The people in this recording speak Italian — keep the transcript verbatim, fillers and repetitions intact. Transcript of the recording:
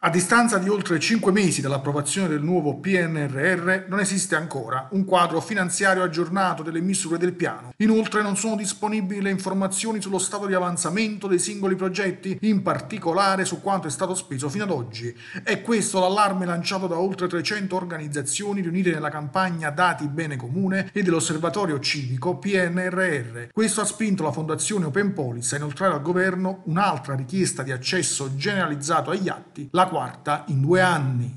A distanza di oltre cinque mesi dall'approvazione del nuovo P N R R non esiste ancora un quadro finanziario aggiornato delle misure del piano. Inoltre non sono disponibili le informazioni sullo stato di avanzamento dei singoli progetti, in particolare su quanto è stato speso fino ad oggi. È questo l'allarme lanciato da oltre trecento organizzazioni riunite nella campagna Dati Bene Comune e dell'Osservatorio Civico P N R R. Questo ha spinto la Fondazione Open Policy a inoltrare al governo un'altra richiesta di accesso generalizzato agli atti, la quarta in due anni.